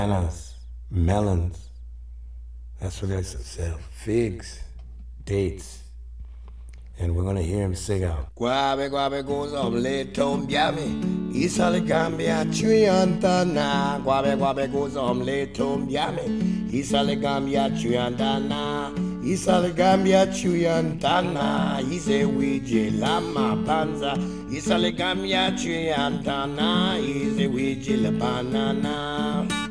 bananas, melons. That's what they sell. Figs, dates. And we're gonna hear him sing out. Guave guave goes on le tombiame. Isale gambia chuyantana. Guave guave goes on le tombiame. Isale gambia chuyantana. Isale gambia chuyantana. Ise wije lama panza. Isale gambia chuyantana. Ise wije la banana.